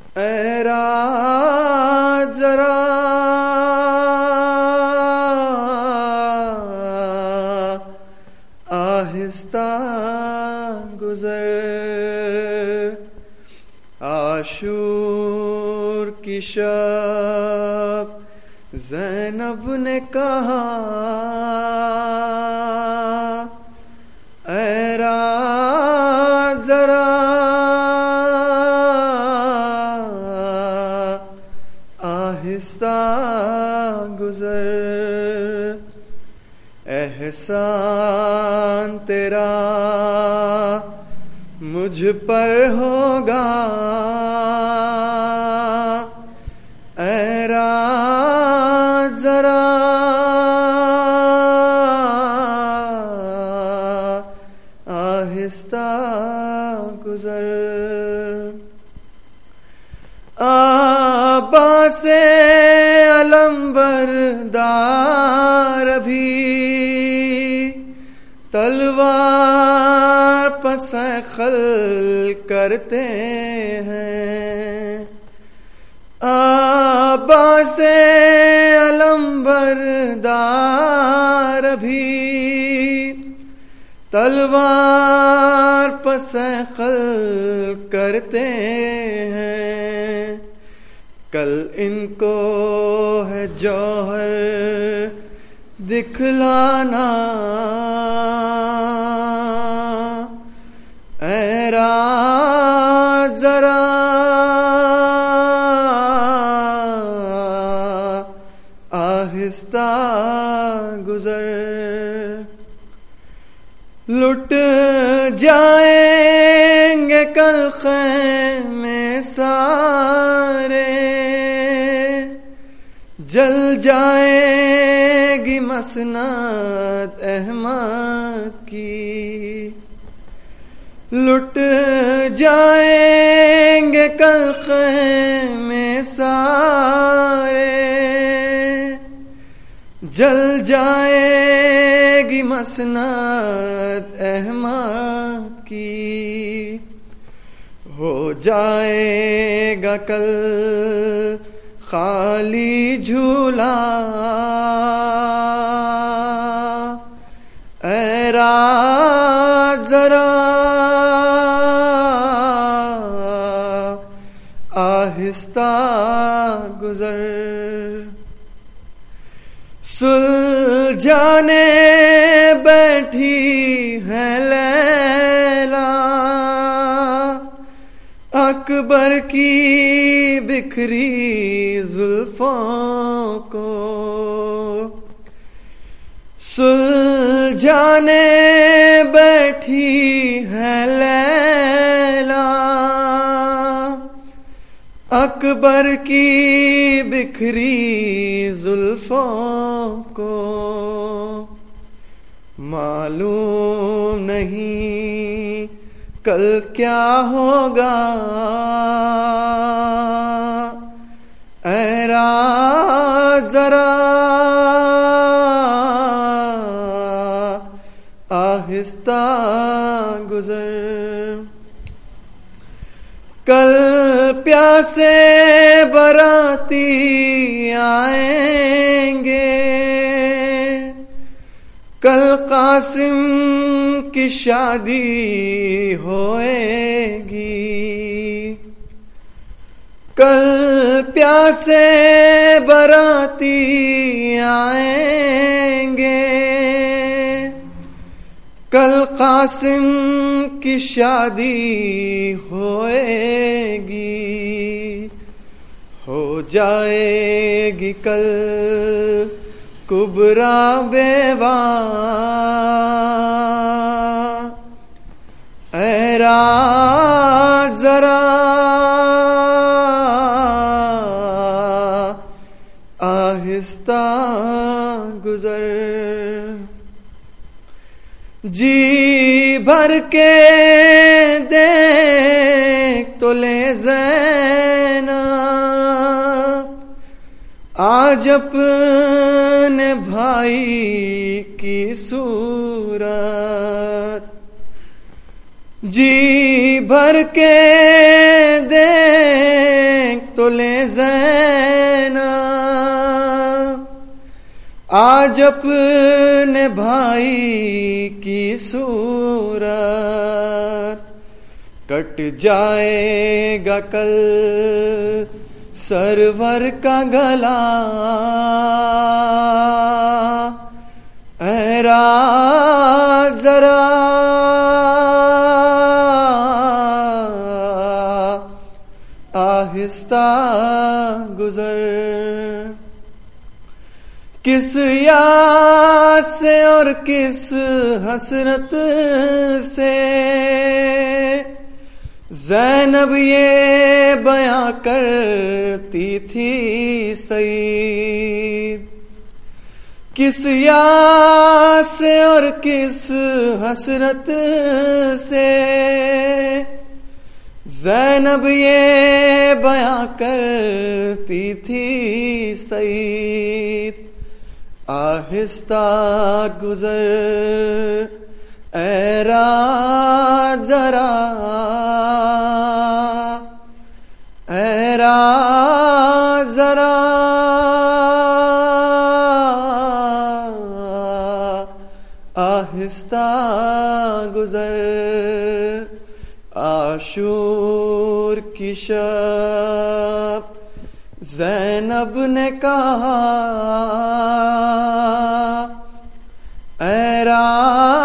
اے رات ذرا آہستہ گزر، عاشور کی شب زینب نے کہا اے رات ذرا آہستہ گزر، احسان تیرا مجھ پر ہوگا، اے رات ذرا آہستہ گزر، آبا سے علم بردار بھی تلوار پس خل کرتے ہیں، آبا سے علم بردار بھی تلوار پس خل کرتے ہیں، کل ان کو ہے جوہر دکھلانا، اے رات ذرا آہستہ گزر، لٹ جائیں گے کل خیمے سارے، جل جائے گی مسند احمد کی، لٹ جائیں گے کل خیمے سارے، جل جائے گی مسند احمد کی، ہو جائے گا کل خالی جھولا، اے رات ذرا آہستہ گزر، سلجھانے بیٹھی ہے لیلا اکبر کی بکھری زلفوں کو، سلجھانے بیٹھی ہے لیلا اکبر کی بکھری زلفوں کو، معلوم نہیں کل کیا ہوگا، اے رات ذرا آہستہ گزر، کل پیاسے براتی آئیں گے، کل قاسم کی شادی ہوئے گی، کل پیاسے براتی آئیں گے، کل قاسم کی شادی ہوئے گی، ہو جائے گی کل کبریٰ بیوہ، اے رات ذرا آہستہ گزر، جی بھر کے دیکھ تو لے زینب آج اپنے بھائی کی صورت، جی بھر کے دیکھ تو لے زینب، آج اپنے بھائی کی صورت، کٹ جائے گا کل سرور کا گلا، اے راز ذرا آہستہ گزر، کس یاد سے اور کس حسرت سے زینب یہ بیاں کرتی تھی سعید، کس یاد سے اور کس حسرت سے زینب یہ بیاں کرتی تھی سعید، آہستہ گزر اے راز ذرا، اے راز ذرا آہستہ گزر، عاشور کی شب زینب نے کہا، اے راز